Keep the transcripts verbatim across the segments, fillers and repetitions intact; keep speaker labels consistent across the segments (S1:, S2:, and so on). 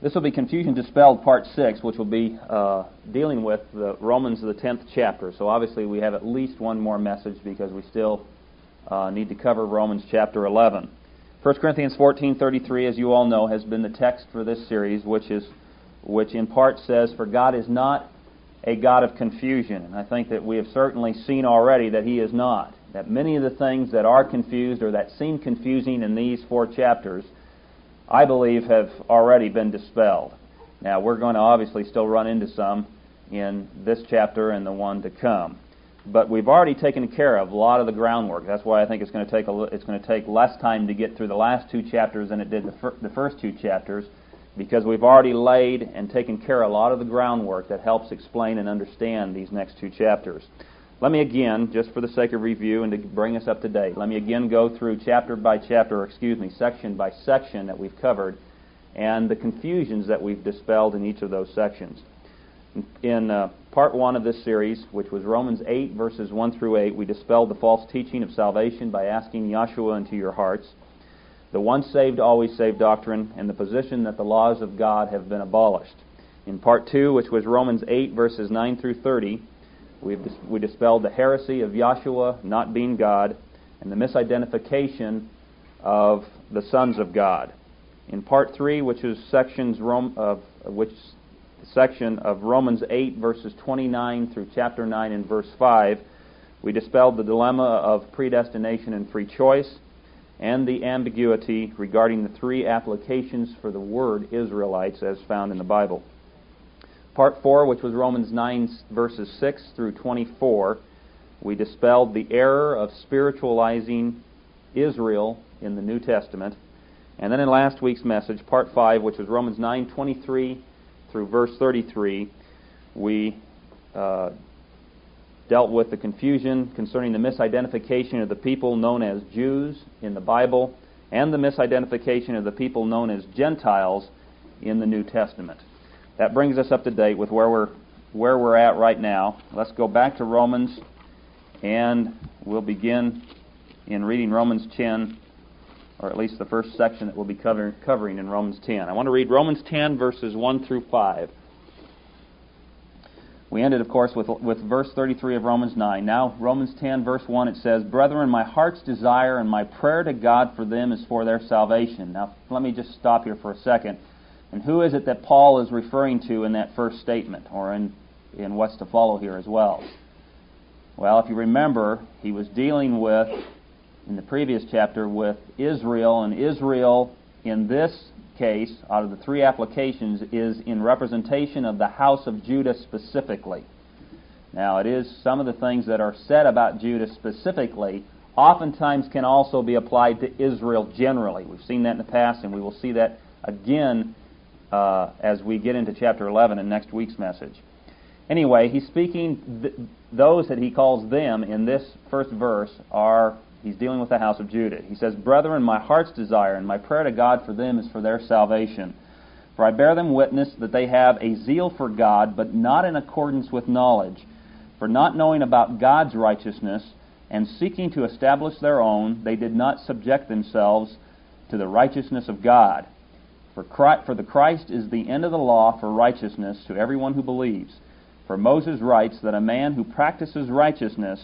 S1: This will be Confusion Dispelled, Part six, which will be uh, dealing with the Romans, the tenth chapter. So obviously we have at least one more message because we still uh, need to cover Romans chapter eleven. First Corinthians fourteen thirty-three, as you all know, has been the text for this series, which is, which in part says, "For God is not a God of confusion." And I think that we have certainly seen already that He is not. That many of the things that are confused or that seem confusing in these four chapters, I believe, have already been dispelled. Now, we're going to obviously still run into some in this chapter and the one to come. But we've already taken care of a lot of the groundwork. That's why I think it's going to take a, it's going to take less time to get through the last two chapters than it did the, fir- the first two chapters, because we've already laid and taken care of a lot of the groundwork that helps explain and understand these next two chapters. Let me again, just for the sake of review and to bring us up to date, let me again go through chapter by chapter, or excuse me, section by section that we've covered, and the confusions that we've dispelled in each of those sections. In uh, part one of this series, which was Romans eight, verses one through eight, we dispelled the false teaching of salvation by asking Yahshua into your hearts, the once saved, always saved doctrine, and the position that the laws of God have been abolished. In part two, which was Romans eight, verses nine through thirty, We've dis- we dispelled the heresy of Yahshua not being God and the misidentification of the sons of God. In part three, which is sections Rom- of which section of Romans eight, verses twenty-nine through chapter nine and verse five, we dispelled the dilemma of predestination and free choice and the ambiguity regarding the three applications for the word Israelites as found in the Bible. Part four, which was Romans nine, verses six through twenty-four, we dispelled the error of spiritualizing Israel in the New Testament. And then in last week's message, Part five, which was Romans nine twenty-three through verse thirty-three, we uh, dealt with the confusion concerning the misidentification of the people known as Jews in the Bible and the misidentification of the people known as Gentiles in the New Testament. That brings us up to date with where we're where we're at right now. Let's go back to Romans, and we'll begin in reading Romans ten, or at least the first section that we'll be covering, covering in Romans ten. I want to read Romans ten, verses one through five. We ended, of course, with, with verse thirty-three of Romans nine. Now, Romans ten, verse one, it says, "Brethren, my heart's desire and my prayer to God for them is for their salvation." Now, let me just stop here for a second. And who is it that Paul is referring to in that first statement, or in, in what's to follow here as well? Well, if you remember, he was dealing with, in the previous chapter, with Israel, and Israel, in this case, out of the three applications, is in representation of the house of Judah specifically. Now, it is some of the things that are said about Judah specifically oftentimes can also be applied to Israel generally. We've seen that in the past, and we will see that again Uh, as we get into chapter eleven in next week's message. Anyway, he's speaking, th- those that he calls them in this first verse are, he's dealing with the house of Judah. He says, "Brethren, my heart's desire and my prayer to God for them is for their salvation. For I bear them witness that they have a zeal for God, but not in accordance with knowledge. For not knowing about God's righteousness and seeking to establish their own, they did not subject themselves to the righteousness of God. For Christ, for the Christ is the end of the law for righteousness to everyone who believes. For Moses writes that a man who practices righteousness,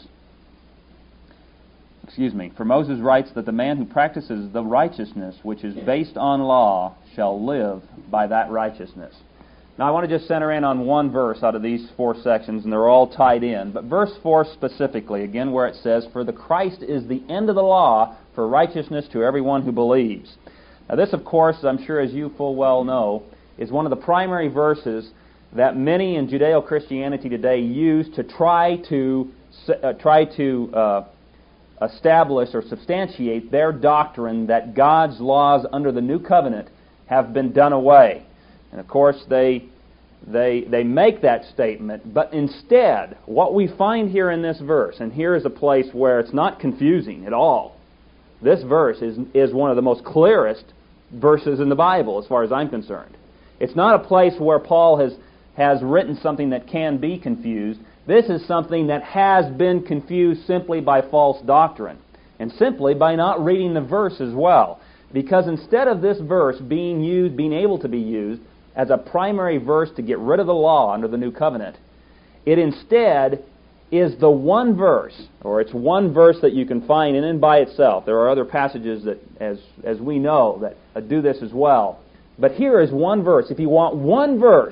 S1: excuse me, for Moses writes that the man who practices the righteousness which is based on law shall live by that righteousness." Now I want to just center in on one verse out of these four sections, and they're all tied in. But verse four specifically, again where it says, "For the Christ is the end of the law for righteousness to everyone who believes." Now this, of course, I'm sure as you full well know, is one of the primary verses that many in Judeo-Christianity today use to try to uh, try to uh, establish or substantiate their doctrine that God's laws under the New Covenant have been done away. And of course, they they they make that statement, but instead, what we find here in this verse, and here is a place where it's not confusing at all. This verse is is one of the most clearest verses in the Bible, as far as I'm concerned. It's not a place where Paul has, has written something that can be confused. This is something that has been confused simply by false doctrine, and simply by not reading the verse as well. Because instead of this verse being used, being able to be used as a primary verse to get rid of the law under the new covenant. It instead is the one verse, or it's one verse that you can find in and by itself. There are other passages that, as, as we know, that do this as well. But here is one verse. If you want one verse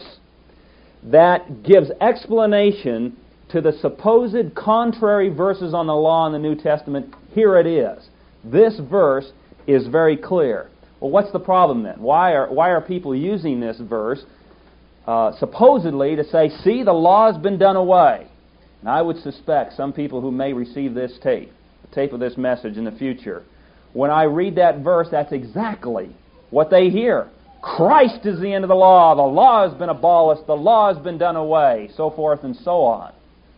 S1: that gives explanation to the supposed contrary verses on the law in the New Testament, here it is. This verse is very clear. Well, what's the problem then? Why are, why are people using this verse uh, supposedly to say, see, the law has been done away? And I would suspect some people who may receive this tape, the tape of this message in the future, when I read that verse, that's exactly what they hear. Christ is the end of the law. The law has been abolished. The law has been done away, so forth and so on.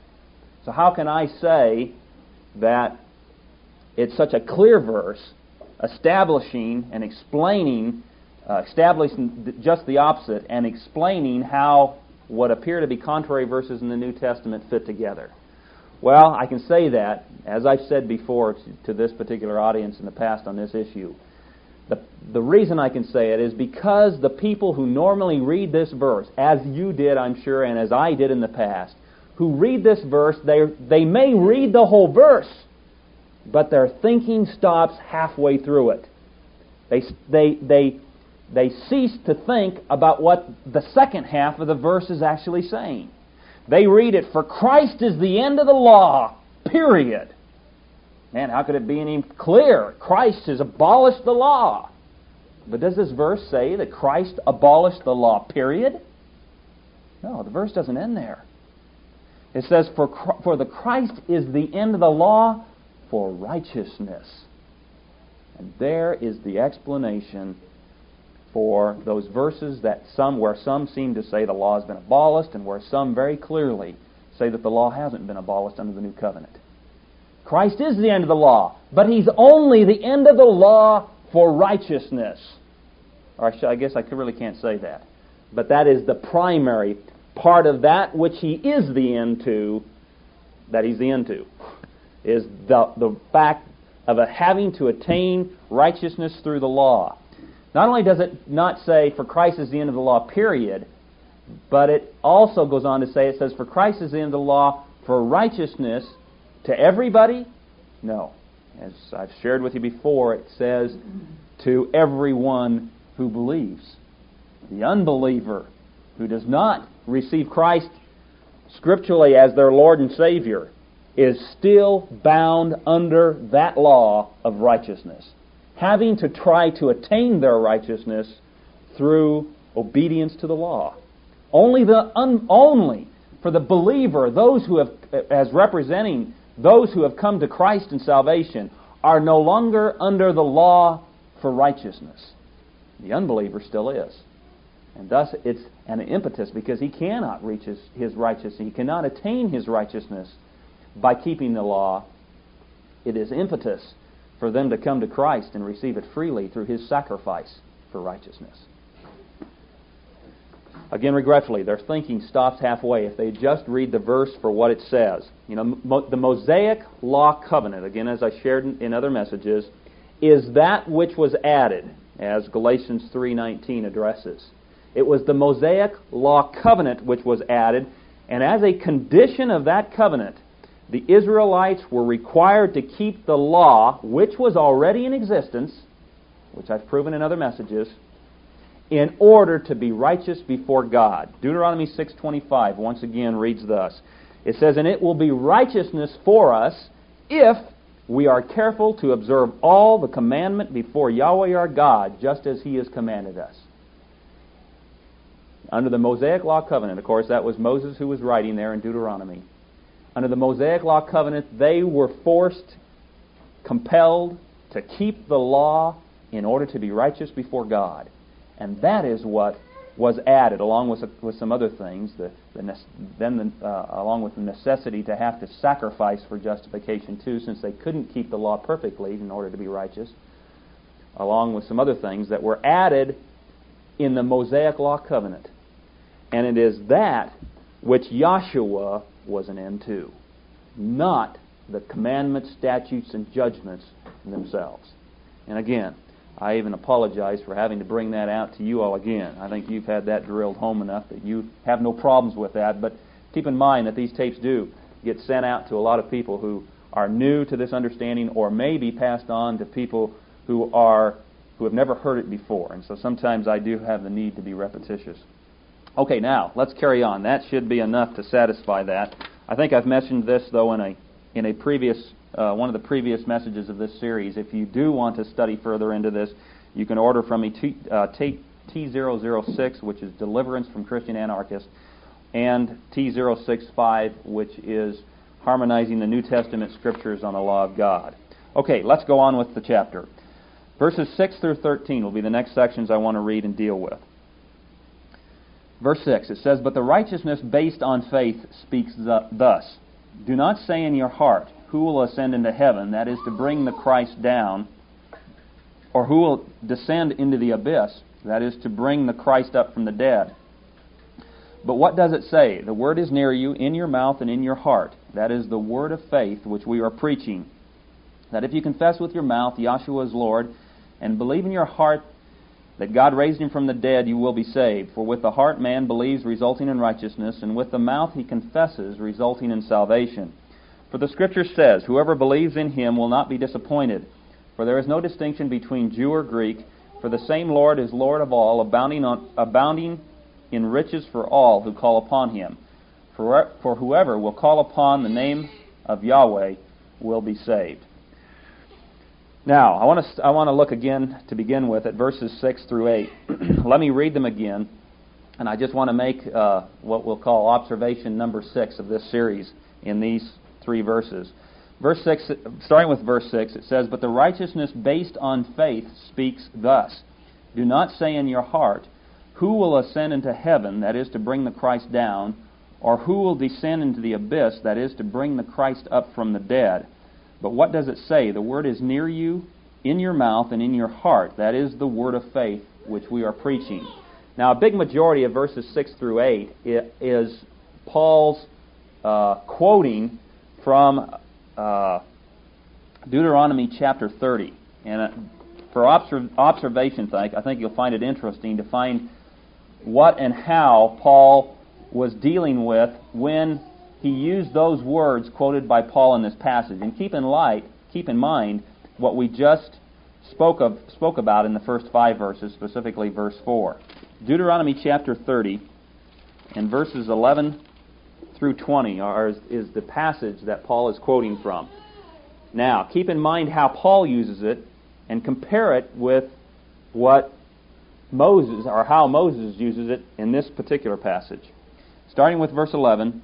S1: So how can I say that it's such a clear verse establishing and explaining, uh, establishing just the opposite and explaining how what appear to be contrary verses in the New Testament fit together? Well, I can say that, as I've said before to, to this particular audience in the past on this issue. The, the reason I can say it is because the people who normally read this verse, as you did, I'm sure, and as I did in the past, who read this verse, they, they may read the whole verse, but their thinking stops halfway through it. They, they, they, they cease to think about what the second half of the verse is actually saying. They read it, for Christ is the end of the law, period. Man, how could it be any clearer? Christ has abolished the law. But does this verse say that Christ abolished the law, period? No, the verse doesn't end there. It says, for, for the Christ is the end of the law for righteousness. And there is the explanation for those verses that some, where some seem to say the law has been abolished, and where some very clearly say that the law hasn't been abolished under the new covenant. Christ is the end of the law, but He's only the end of the law for righteousness. Or I, I guess I really can't say that. But that is the primary part of that which He is the end to, that He's the end to, is the, the fact of a having to attain righteousness through the law. Not only does it not say, for Christ is the end of the law, period, but it also goes on to say, it says, for Christ is the end of the law for righteousness to everybody? No. As I've shared with you before, it says to everyone who believes. The unbeliever who does not receive Christ scripturally as their Lord and Savior is still bound under that law of righteousness, having to try to attain their righteousness through obedience to the law. Only the un, only for the believer, those who have, as representing those who have come to Christ in salvation, are no longer under the law for righteousness. The unbeliever still is. And thus it's an impetus, because he cannot reach his, his righteousness. He cannot attain his righteousness by keeping the law. It is impetus for them to come to Christ and receive it freely through His sacrifice for righteousness. Again, regretfully, their thinking stops halfway if they just read the verse for what it says. You know, mo- the Mosaic Law Covenant, again, as I shared in, in other messages, is that which was added, as Galatians three nineteen addresses. It was the Mosaic Law Covenant which was added, and as a condition of that covenant, the Israelites were required to keep the law, which was already in existence, which I've proven in other messages, in order to be righteous before God. Deuteronomy six twenty-five once again reads thus. It says, and it will be righteousness for us if we are careful to observe all the commandment before Yahweh our God, just as He has commanded us. Under the Mosaic Law Covenant, of course, that was Moses who was writing there in Deuteronomy. Under the Mosaic Law Covenant, they were forced, compelled to keep the law in order to be righteous before God. And that is what was added, along with, with some other things, the, the, then the, uh, along with the necessity to have to sacrifice for justification too, since they couldn't keep the law perfectly in order to be righteous, along with some other things that were added in the Mosaic Law Covenant. And it is that which Yahshua was an end to, not the commandments, statutes, and judgments themselves. And again, I even apologize for having to bring that out to you all again. I think you've had that drilled home enough that you have no problems with that. But keep in mind that these tapes do get sent out to a lot of people who are new to this understanding, or may be passed on to people who are who have never heard it before. And so sometimes I do have the need to be repetitious. Okay, now let's carry on. That should be enough to satisfy that. I think I've mentioned this though in a in a previous uh, one of the previous messages of this series. If you do want to study further into this, you can order from me T, uh, T, T zero zero six, which is Deliverance from Christian Anarchists, and T zero six five, which is Harmonizing the New Testament Scriptures on the Law of God. Okay, let's go on with the chapter. Verses six through thirteen will be the next sections I want to read and deal with. Verse six, it says, "But the righteousness based on faith speaks thus. Do not say in your heart, who will ascend into heaven, that is to bring the Christ down, or who will descend into the abyss, that is to bring the Christ up from the dead. But what does it say? The word is near you, in your mouth and in your heart. That is the word of faith which we are preaching. That if you confess with your mouth Yahshua is Lord, and believe in your heart that God raised him from the dead, you will be saved. For with the heart man believes, resulting in righteousness, and with the mouth he confesses, resulting in salvation. For the Scripture says, whoever believes in him will not be disappointed. For there is no distinction between Jew or Greek, for the same Lord is Lord of all, abounding on, abounding in riches for all who call upon him. For, for whoever will call upon the name of Yahweh will be saved." Now, I want to I want to look again to begin with at verses six through eight. Let me read them again, and I just want to make uh, what we'll call observation number six of this series in these three verses. Verse six, starting with verse six, it says, "But the righteousness based on faith speaks thus. Do not say in your heart, who will ascend into heaven, that is to bring the Christ down, or who will descend into the abyss, that is to bring the Christ up from the dead. But what does it say? The word is near you, in your mouth and in your heart. That is the word of faith which we are preaching." Now, a big majority of verses six through eight is Paul's uh, quoting from uh, Deuteronomy chapter thirty. And uh, for observ- observation's sake, I think you'll find it interesting to find what and how Paul was dealing with when he used those words quoted by Paul in this passage. And keep in light, keep in mind what we just spoke of spoke about in the first five verses, specifically verse four. Deuteronomy chapter thirty and verses eleven through twenty are, is the passage that Paul is quoting from. Now, keep in mind how Paul uses it and compare it with what Moses, or how Moses uses it in this particular passage. Starting with verse eleven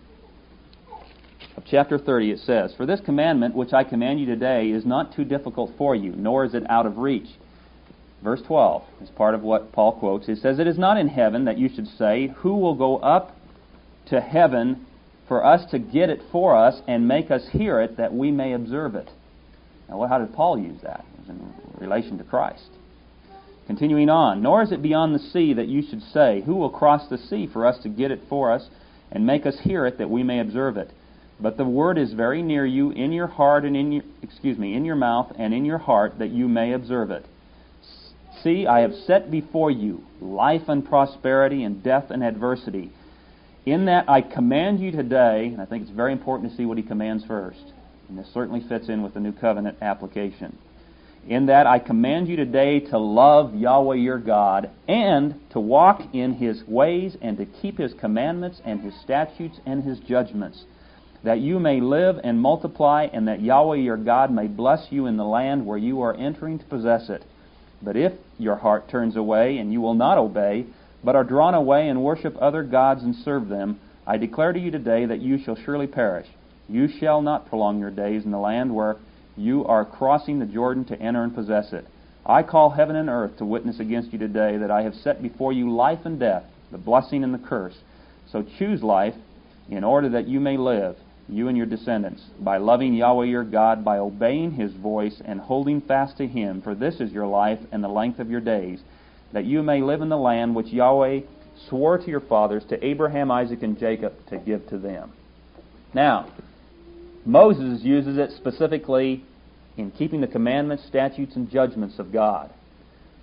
S1: of chapter thirty, it says, "For this commandment which I command you today is not too difficult for you, nor is it out of reach." Verse twelve is part of what Paul quotes. It says, "It is not in heaven that you should say, who will go up to heaven for us to get it for us and make us hear it that we may observe it." Now, well, how did Paul use that? It was in relation to Christ. Continuing on, "Nor is it beyond the sea that you should say, who will cross the sea for us to get it for us and make us hear it that we may observe it? But the word is very near you, in your heart and in your, excuse me, in your mouth and in your heart, that you may observe it. See, I have set before you life and prosperity and death and adversity. In that I command you today," and I think it's very important to see what he commands first, and this certainly fits in with the New Covenant application. "In that I command you today to love Yahweh your God, and to walk in his ways, and to keep his commandments and his statutes and his judgments, that you may live and multiply, and that Yahweh your God may bless you in the land where you are entering to possess it. But if your heart turns away, and you will not obey, but are drawn away and worship other gods and serve them, I declare to you today that you shall surely perish. You shall not prolong your days in the land where you are crossing the Jordan to enter and possess it. I call heaven and earth to witness against you today that I have set before you life and death, the blessing and the curse. So choose life in order that you may live, you and your descendants, by loving Yahweh your God, by obeying his voice and holding fast to him, for this is your life and the length of your days, that you may live in the land which Yahweh swore to your fathers, to Abraham, Isaac, and Jacob, to give to them." Now, Moses uses it specifically in keeping the commandments, statutes, and judgments of God.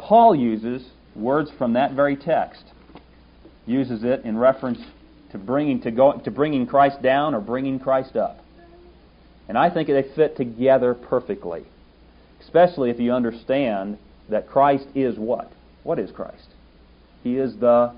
S1: Paul uses words from that very text, uses it in reference to bringing to go to bringing Christ down or bringing Christ up. And I think they fit together perfectly, especially if you understand that Christ is what? What is Christ? He is the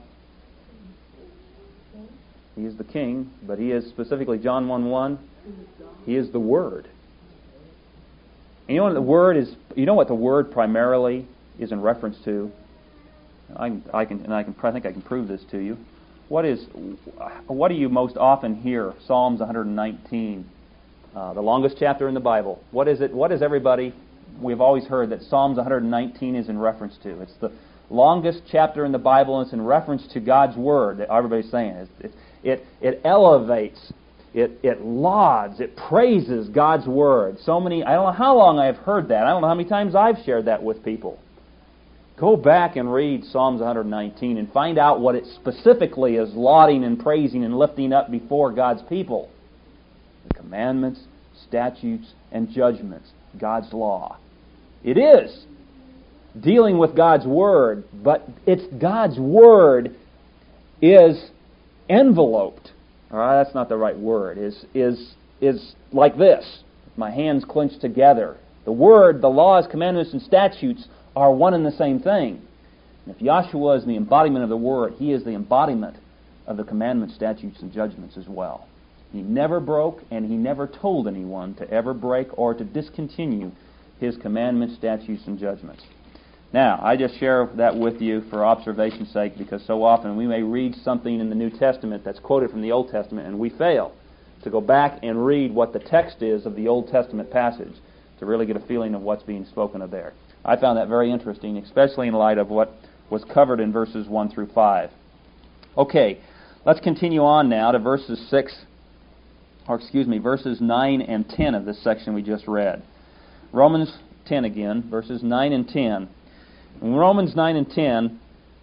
S1: He is the King, but He is specifically John one one. He is the Word. And you know what the Word is? You know what the Word primarily is in reference to? I, I can and I can I think I can prove this to you. What is what do you most often hear? Psalms one nineteen, uh, the longest chapter in the Bible. What is it? What is everybody? We've always heard that Psalms one nineteen is in reference to. It's the longest chapter in the Bible, and it's in reference to God's Word. That everybody's saying it it it, it elevates, it it lauds, it praises God's Word. So many. I don't know how long I've heard that. I don't know how many times I've shared that with people. Go back and read Psalms one nineteen and find out what it specifically is lauding and praising and lifting up before God's people. The commandments, statutes, and judgments, God's law. It is dealing with God's Word, but it's God's Word is enveloped. All right, that's not the right word. Is is is like this. My hands clenched together. The Word, the laws, commandments, and statutes are one and the same thing. And if Yahshua is the embodiment of the Word, He is the embodiment of the commandments, statutes, and judgments as well. He never broke, and He never told anyone to ever break or to discontinue His commandments, statutes, and judgments. Now, I just share that with you for observation's sake, because so often we may read something in the New Testament that's quoted from the Old Testament, and we fail to go back and read what the text is of the Old Testament passage to really get a feeling of what's being spoken of there. I found that very interesting, especially in light of what was covered in verses one through five. Okay, let's continue on now to verses six, or excuse me, verses nine and ten of this section we just read. Romans ten again, verses nine and ten. In Romans nine and ten,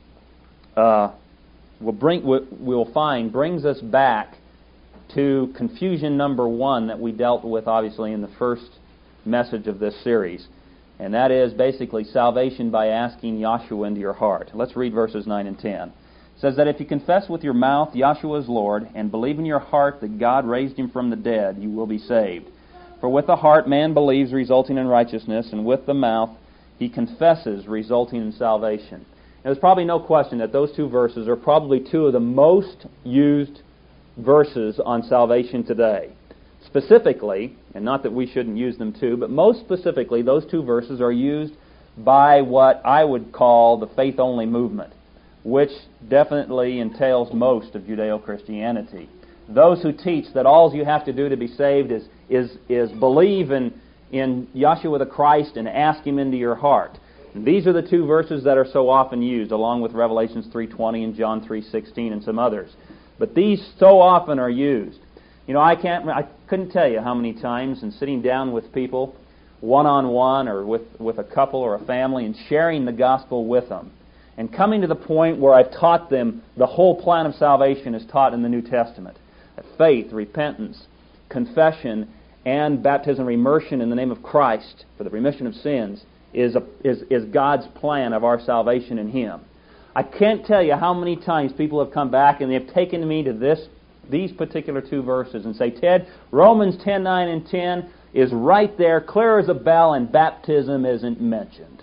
S1: uh, we'll, bring, we'll find, brings us back to confusion number one that we dealt with, obviously, in the first message of this series. And that is basically salvation by asking Yahshua into your heart. Let's read verses nine and ten. It says that if you confess with your mouth Yahshua is Lord and believe in your heart that God raised Him from the dead, you will be saved. For with the heart man believes, resulting in righteousness, and with the mouth he confesses, resulting in salvation. And there's probably no question that those two verses are probably two of the most used verses on salvation today. Specifically, and not that we shouldn't use them too, but most specifically, those two verses are used by what I would call the faith-only movement, which definitely entails most of Judeo-Christianity. Those who teach that all you have to do to be saved is is is believe in, in Yahshua the Christ and ask Him into your heart. And these are the two verses that are so often used, along with Revelations three twenty and John three sixteen and some others. But these so often are used. You know, I can't, I couldn't tell you how many times in sitting down with people, one-on-one or with, with a couple or a family, and sharing the gospel with them, and coming to the point where I've taught them the whole plan of salvation is taught in the New Testament. That faith, repentance, confession, and baptism and immersion in the name of Christ for the remission of sins is, a, is, is God's plan of our salvation in Him. I can't tell you how many times people have come back and they've taken me to this these particular two verses and say, Ted, Romans ten, nine, and ten is right there, clear as a bell, and baptism isn't mentioned.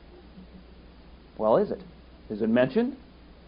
S1: Well, is it? Is it mentioned?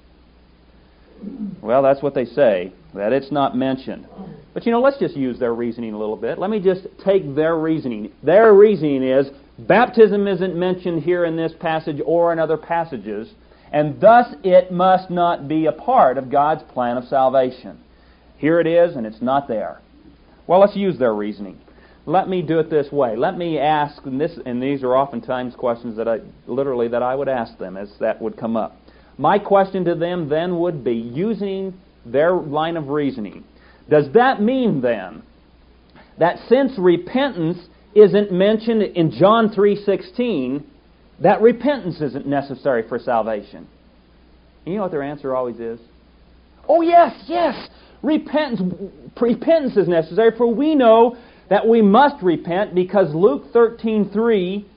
S1: Well, that's what they say, that it's not mentioned. But, you know, let's just use their reasoning a little bit. Let me just take their reasoning. Their reasoning is baptism isn't mentioned here in this passage or in other passages, and thus it must not be a part of God's plan of salvation. Here it is, and it's not there. Well, let's use their reasoning. Let me do it this way. Let me ask, and, this, and these are oftentimes questions that I literally that I would ask them as that would come up. My question to them then would be, using their line of reasoning, does that mean then that since repentance isn't mentioned in John three sixteen, that repentance isn't necessary for salvation? And you know what their answer always is? Oh yes, yes! Repentance, repentance is necessary, for we know that we must repent because Luke thirteen three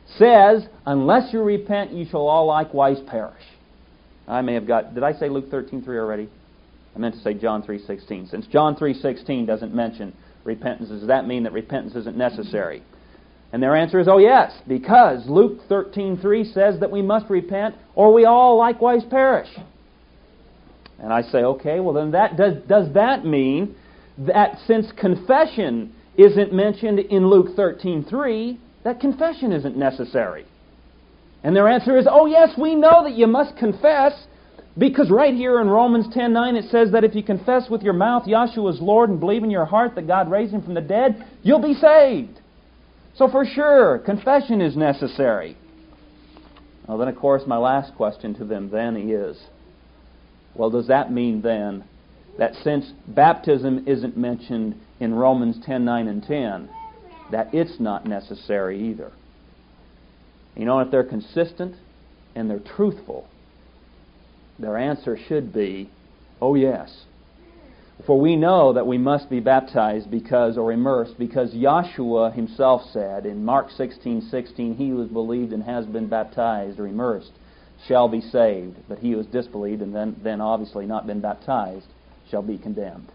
S1: says, unless you repent, you shall all likewise perish. I may have got, did I say Luke thirteen three already? I meant to say John three sixteen. Since John three sixteen doesn't mention repentance, does that mean that repentance isn't necessary? And their answer is, oh yes, because Luke thirteen three says that we must repent or we all likewise perish. And I say, okay, well then that does, does that mean that since confession isn't mentioned in Luke thirteen three, that confession isn't necessary? And their answer is, oh yes, we know that you must confess, because right here in Romans ten nine it says that if you confess with your mouth Yahshua is Lord and believe in your heart that God raised Him from the dead, you'll be saved. So for sure, confession is necessary. Well, then of course my last question to them then is, well, does that mean then that since baptism isn't mentioned in Romans ten nine and ten, that it's not necessary either? You know, if they're consistent and they're truthful, their answer should be, oh yes. For we know that we must be baptized because, or immersed, because Yahshua Himself said in Mark sixteen sixteen, he who has believed and has been baptized or immersed shall be saved, but he who has disbelieved and then, then obviously not been baptized shall be condemned.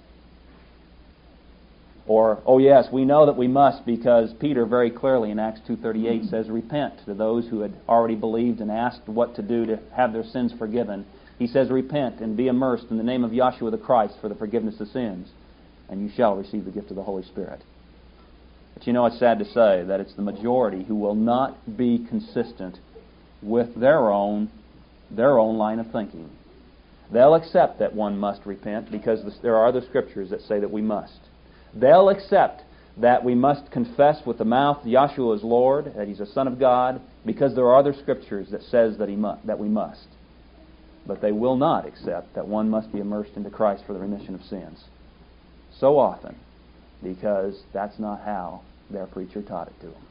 S1: Or, oh yes, we know that we must because Peter very clearly in Acts two thirty-eight says, repent to those who had already believed and asked what to do to have their sins forgiven. He says, repent and be immersed in the name of Yahshua the Christ for the forgiveness of sins, and you shall receive the gift of the Holy Spirit. But you know, it's sad to say that it's the majority who will not be consistent with their own, their own line of thinking. They'll accept that one must repent because there are other scriptures that say that we must. They'll accept that we must confess with the mouth Yahshua is Lord, that He's a Son of God, because there are other scriptures that says that he mu- that we must. But they will not accept that one must be immersed into Christ for the remission of sins. So often, because that's not how their preacher taught it to them.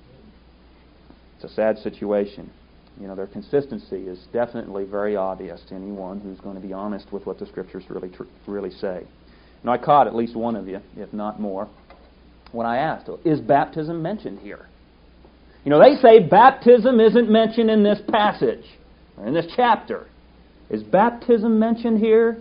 S1: It's a sad situation. You know, their consistency is definitely very obvious to anyone who's going to be honest with what the Scriptures really tr- really say. Now, I caught at least one of you, if not more, when I asked, is baptism mentioned here? You know, they say baptism isn't mentioned in this passage, or in this chapter. Is baptism mentioned here?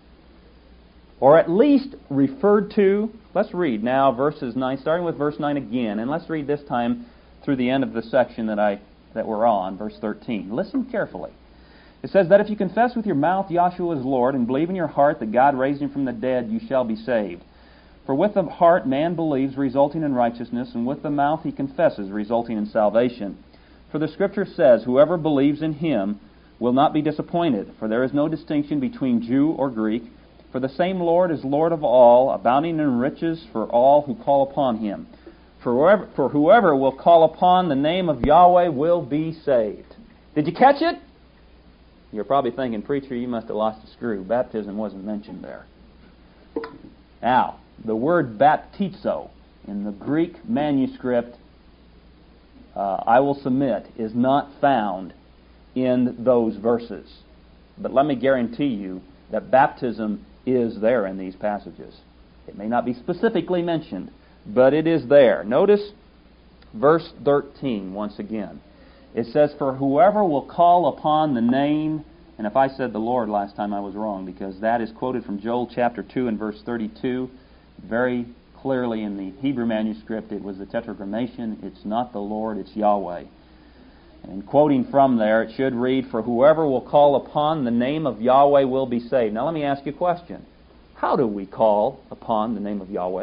S1: Or at least referred to? Let's read now verses nine, starting with verse nine again, and let's read this time through the end of the section that I that we're on, verse thirteen. Listen carefully. It says that if you confess with your mouth Yahshua is Lord and believe in your heart that God raised Him from the dead, you shall be saved. For with the heart man believes, resulting in righteousness, and with the mouth he confesses, resulting in salvation. For the Scripture says, whoever believes in Him will not be disappointed, for there is no distinction between Jew or Greek, for the same Lord is Lord of all, abounding in riches for all who call upon Him. For whoever, for whoever will call upon the name of Yahweh will be saved. Did you catch it? You're probably thinking, preacher, you must have lost a screw. Baptism wasn't mentioned there. Now, the word baptizo in the Greek manuscript, uh, I will submit, is not found in those verses. But let me guarantee you that baptism is there in these passages. It may not be specifically mentioned, but it is there. Notice verse thirteen once again. It says, for whoever will call upon the name, and if I said the Lord last time, I was wrong, because that is quoted from Joel chapter two and verse thirty-two. Very clearly in the Hebrew manuscript, it was the tetragrammation. It's not the Lord, it's Yahweh. And quoting from there, it should read, for whoever will call upon the name of Yahweh will be saved. Now let me ask you a question. How do we call upon the name of Yahweh?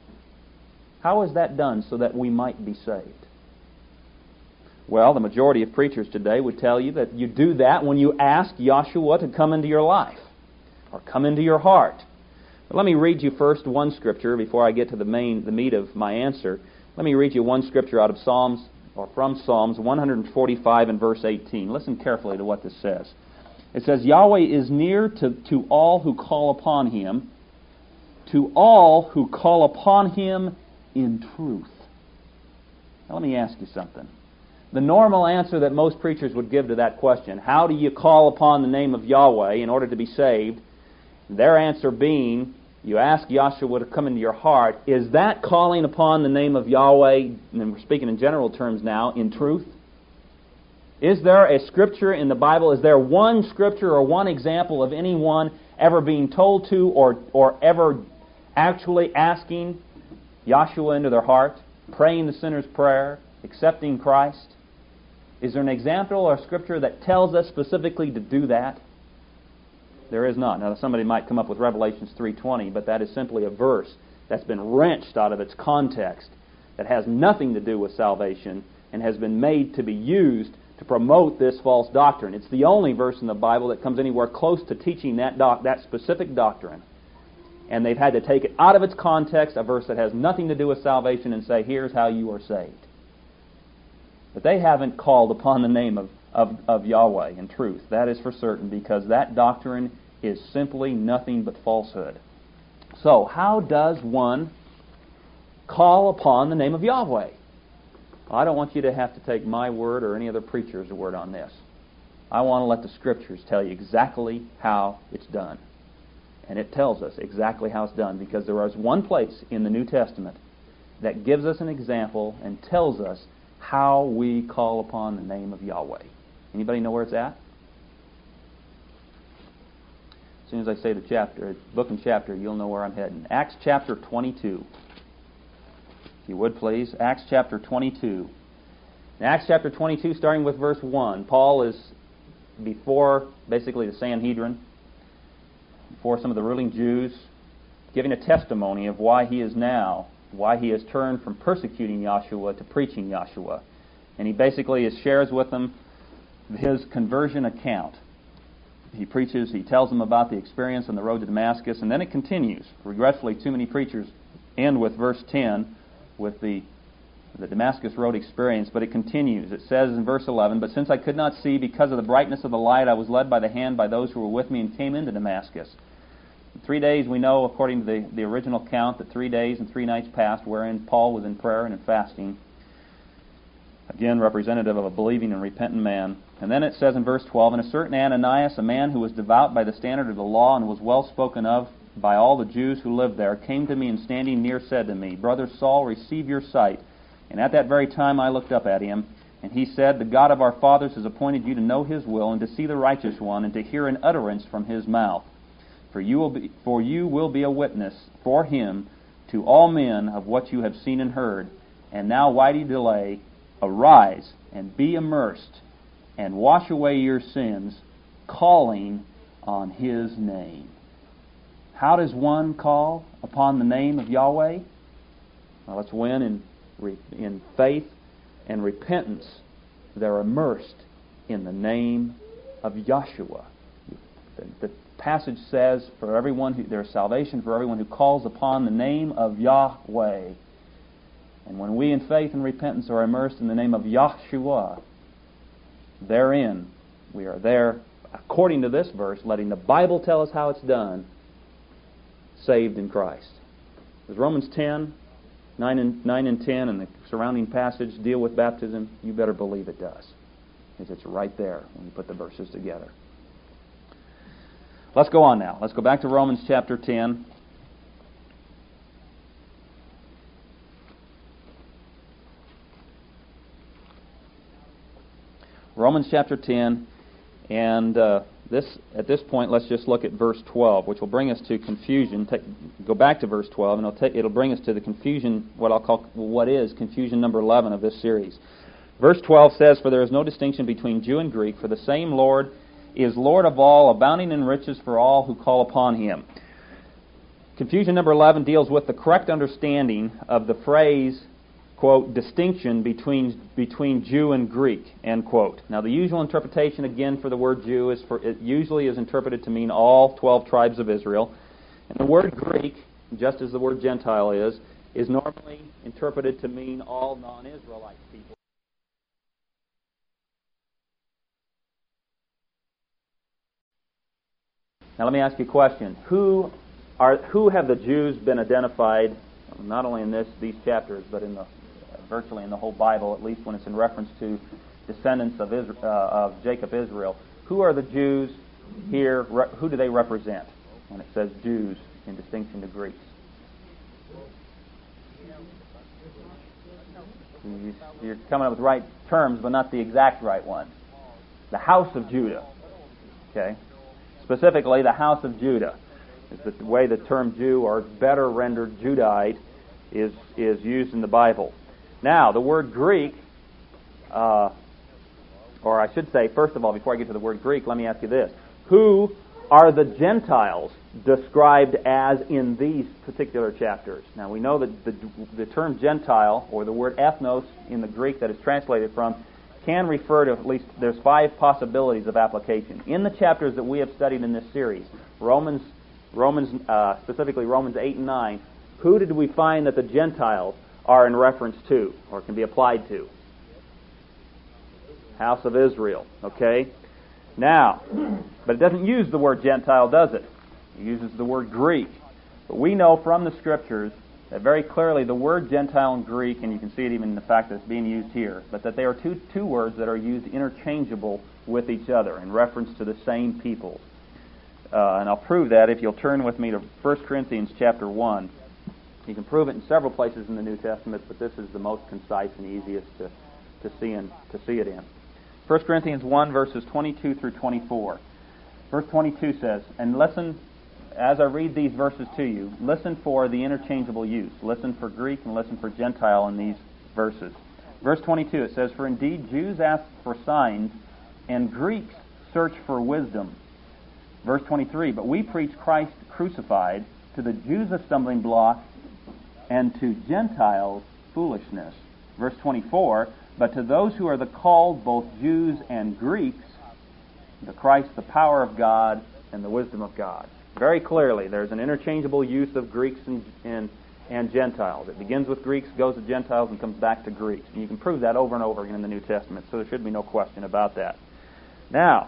S1: How is that done so that we might be saved? Well, the majority of preachers today would tell you that you do that when you ask Yahshua to come into your life or come into your heart. But let me read you first one scripture before I get to the main, the meat of my answer. Let me read you one scripture out of Psalms, or from Psalms one forty-five and verse eighteen. Listen carefully to what this says. It says, Yahweh is near to, to all who call upon Him, to all who call upon Him in truth. Now let me ask you something. The normal answer that most preachers would give to that question, how do you call upon the name of Yahweh in order to be saved? Their answer being, you ask Yahshua to come into your heart, is that calling upon the name of Yahweh, and we're speaking in general terms now, in truth? Is there a scripture in the Bible, is there one scripture or one example of anyone ever being told to or, or ever actually asking Yahshua into their heart, praying the sinner's prayer, accepting Christ? Is there an example or a scripture that tells us specifically to do that? There is not. Now, somebody might come up with Revelations three twenty, but that is simply a verse that's been wrenched out of its context, that has nothing to do with salvation, and has been made to be used to promote this false doctrine. It's the only verse in the Bible that comes anywhere close to teaching that doc- that specific doctrine. And they've had to take it out of its context, a verse that has nothing to do with salvation, and say, here's how you are saved. But they haven't called upon the name of, of, of Yahweh in truth. That is for certain, because that doctrine is simply nothing but falsehood. So, how does one call upon the name of Yahweh? Well, I don't want you to have to take my word or any other preacher's word on this. I want to let the Scriptures tell you exactly how it's done. And it tells us exactly how it's done, because there is one place in the New Testament that gives us an example and tells us how we call upon the name of Yahweh. Anybody know where it's at? As soon as I say the chapter, book and chapter, you'll know where I'm heading. Acts chapter twenty-two. If you would please, Acts chapter twenty-two. In Acts chapter twenty-two, starting with verse one, Paul is before basically the Sanhedrin, before some of the ruling Jews, giving a testimony of why he is now, why he has turned from persecuting Yahshua to preaching Yahshua. And he basically is, shares with them his conversion account. He preaches, he tells them about the experience on the road to Damascus, and then it continues. Regretfully, too many preachers end with verse ten, with the, the Damascus Road experience, but it continues. It says in verse eleven, "But since I could not see because of the brightness of the light, I was led by the hand by those who were with me and came into Damascus. In three days, we know, according to the, the original count, that three days and three nights passed, wherein Paul was in prayer and in fasting." Again, representative of a believing and repentant man. And then it says in verse twelve, "And a certain Ananias, a man who was devout by the standard of the law and was well spoken of by all the Jews who lived there, came to me and standing near said to me, 'Brother Saul, receive your sight.' And at that very time I looked up at him, and he said, 'The God of our fathers has appointed you to know His will and to see the righteous one and to hear an utterance from His mouth. For you will be, for you will be a witness for Him to all men of what you have seen and heard. And now why do you delay? Arise and be immersed and wash away your sins, calling on His name.'" How does one call upon the name of Yahweh? Well, it's when in, in faith and repentance they're immersed in the name of Yahshua. The, the passage says, "For everyone who, there's salvation for everyone who calls upon the name of Yahweh." And when we in faith and repentance are immersed in the name of Yahshua, therein we are there, according to this verse, letting the Bible tell us how it's done, saved in Christ. Does Romans ten, nine and, nine and ten and the surrounding passage deal with baptism? You better believe it does, because it's right there when you put the verses together. Let's go on now. Let's go back to Romans chapter ten. Romans chapter ten, and uh, this at this point, let's just look at verse twelve, which will bring us to confusion. Take, go back to verse twelve, and it'll, take, it'll bring us to the confusion, what I'll call, what is confusion number eleven of this series. Verse twelve says, "For there is no distinction between Jew and Greek, for the same Lord is Lord of all, abounding in riches for all who call upon Him." Confusion number eleven deals with the correct understanding of the phrase, quote, "distinction between between Jew and Greek," end quote. Now, the usual interpretation, again, for the word Jew is for it usually is interpreted to mean all twelve tribes of Israel, and the word Greek, just as the word Gentile is, is normally interpreted to mean all non-Israelite people. Now, let me ask you a question: Who are who have the Jews been identified? Not only in this these chapters, but in the virtually in the whole Bible, at least when it's in reference to descendants of Israel, uh, of Jacob, Israel. Who are the Jews here? Re- who do they represent when it says Jews in distinction to Greeks? You're coming up with right terms, but not the exact right one. The house of Judah. Okay? Specifically, the house of Judah is the way the term Jew, or better rendered Judahite, is is used in the Bible. Now, the word Greek, uh, or I should say, first of all, before I get to the word Greek, let me ask you this. Who are the Gentiles described as in these particular chapters? Now, we know that the, the term Gentile, or the word ethnos in the Greek that is translated from, can refer to at least, there's five possibilities of application. In the chapters that we have studied in this series, Romans, Romans uh, specifically Romans eight and nine, who did we find that the Gentiles are in reference to, or can be applied to? House of Israel, okay? Now, but it doesn't use the word Gentile, does it? It uses the word Greek. But we know from the Scriptures that very clearly the word Gentile and Greek, and you can see it even in the fact that it's being used here, but that they are two, two words that are used interchangeable with each other in reference to the same people. Uh, and I'll prove that if you'll turn with me to First Corinthians chapter one. You can prove it in several places in the New Testament, but this is the most concise and easiest to, to see in, to see it in. First Corinthians one, verses twenty-two through twenty-four. Verse twenty-two says, and listen, as I read these verses to you, listen for the interchangeable use. Listen for Greek and listen for Gentile in these verses. Verse twenty-two, it says, for indeed Jews ask for signs, and Greeks search for wisdom. Verse twenty-three, but we preach Christ crucified, to the Jews a stumbling block, and to Gentiles foolishness. Verse twenty-four, but to those who are the called, both Jews and Greeks, the Christ, the power of God, and the wisdom of God. Very clearly, there's an interchangeable use of Greeks and, and, and Gentiles. It begins with Greeks, goes to Gentiles, and comes back to Greeks. And you can prove that over and over again in the New Testament, so there should be no question about that. Now,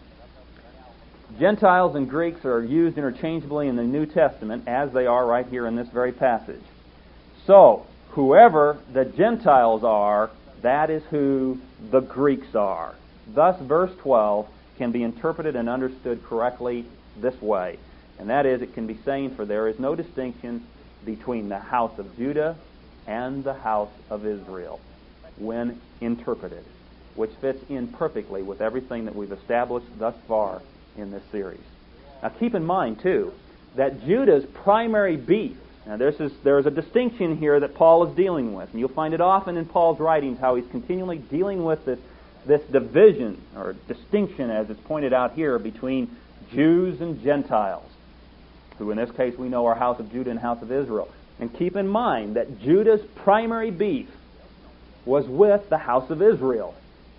S1: Gentiles and Greeks are used interchangeably in the New Testament, as they are right here in this very passage. So, whoever the Gentiles are, that is who the Greeks are. Thus, verse twelve can be interpreted and understood correctly this way. And that is, it can be saying, for there is no distinction between the house of Judah and the house of Israel when interpreted, which fits in perfectly with everything that we've established thus far in this series. Now keep in mind, too, that Judah's primary beef, now this is, there is a distinction here that Paul is dealing with, and you'll find it often in Paul's writings how he's continually dealing with this, this division, or distinction as it's pointed out here, between Jews and Gentiles, who in this case we know are house of Judah and house of Israel. And keep in mind that Judah's primary beef was with the house of Israel.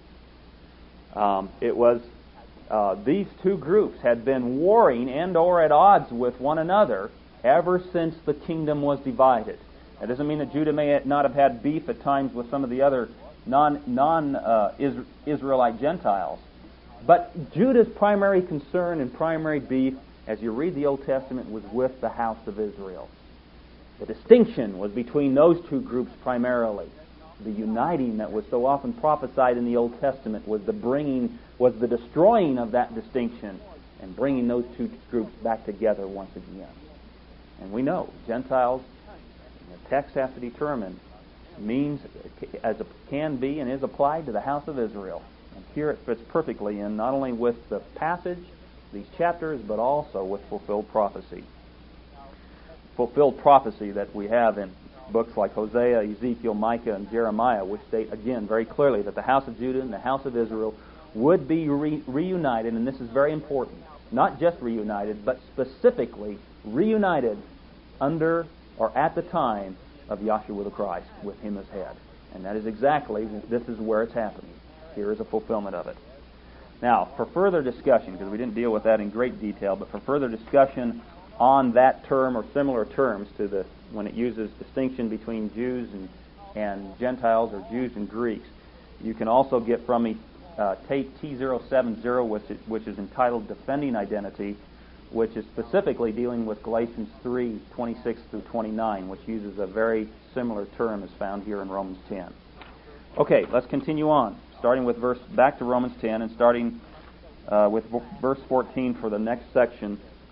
S1: Um, it was uh, these two groups had been warring and or at odds with one another ever since the kingdom was divided. That doesn't mean that Judah may not have had beef at times with some of the other non, non uh, Israelite Gentiles. But Judah's primary concern and primary beef, as you read the Old Testament, was with the house of Israel. The distinction was between those two groups primarily. The uniting that was so often prophesied in the Old Testament was the bringing, was the destroying of that distinction and bringing those two groups back together once again. And we know Gentiles, the text has to determine, means as it can be and is applied to the house of Israel. And here it fits perfectly in, not only with the passage, these chapters, but also with fulfilled prophecy. Fulfilled prophecy that we have in books like Hosea, Ezekiel, Micah, and Jeremiah, which state, again, very clearly that the house of Judah and the house of Israel would be re- reunited, and this is very important, not just reunited, but specifically reunited under or at the time of Yahshua the Christ, with Him as head. And that is exactly, this is where it's happening. Here is a fulfillment of it. Now, for further discussion, because we didn't deal with that in great detail, but for further discussion on that term or similar terms to the when it uses distinction between Jews and, and Gentiles, or Jews and Greeks, you can also get from me uh, tape T zero seven zero, which is, which is entitled Defending Identity, which is specifically dealing with Galatians three, twenty-six through twenty-nine, which uses a very similar term as found here in Romans ten. Okay, let's continue on, starting with verse, back to Romans ten, and starting uh, with v- verse fourteen for the next section,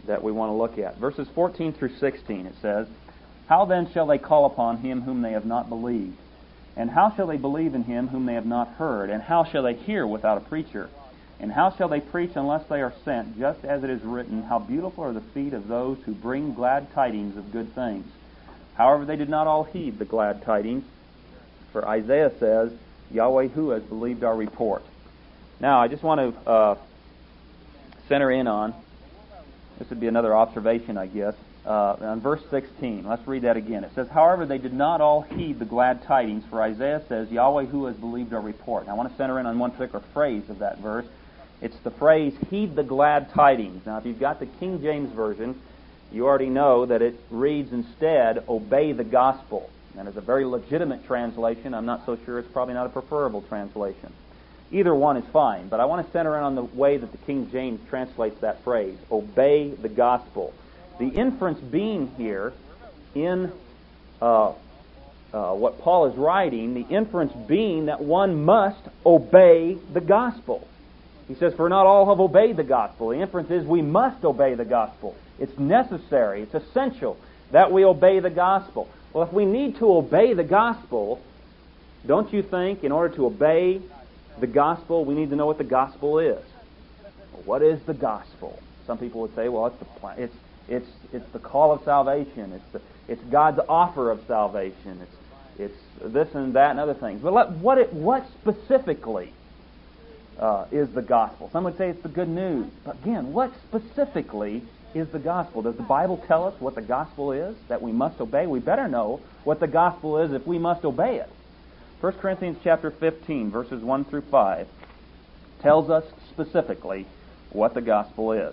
S1: that we want to look at. Verses fourteen through sixteen, it says, "How then shall they call upon him whom they have not believed? And how shall they believe in him whom they have not heard? And how shall they hear without a preacher? And how shall they preach unless they are sent? Just as it is written, how beautiful are the feet of those who bring glad tidings of good things. However, they did not all heed the glad tidings. For Isaiah says, Yahweh who has believed our report." Now, I just want to uh, center in on, this would be another observation, I guess, uh, on verse sixteen. Let's read that again. It says, "However, they did not all heed the glad tidings, for Isaiah says, Yahweh who has believed our report." Now, I want to center in on one particular phrase of that verse. It's the phrase, "heed the glad tidings." Now, if you've got the King James Version, you already know that it reads instead, "obey the gospel." And it's a very legitimate translation. I'm not so sure it's probably not a preferable translation. Either one is fine, but I want to center in on the way that the King James translates that phrase, "obey the gospel." The inference being here in uh, uh, what Paul is writing, the inference being that one must obey the gospel. He says, "For not all have obeyed the gospel." The inference is we must obey the gospel. It's necessary, it's essential that we obey the gospel. Well, if we need to obey the gospel, don't you think in order to obey the gospel, we need to know what the gospel is? Well, what is the gospel? Some people would say, well, it's the plan. It's it's it's the call of salvation. It's the it's God's offer of salvation. It's it's this and that and other things. But let, what it, what specifically uh, is the gospel? Some would say it's the good news. But again, what specifically is the gospel? Does the Bible tell us what the gospel is that we must obey? We better know what the gospel is if we must obey it. First Corinthians chapter fifteen, verses one through five, tells us specifically what the gospel is.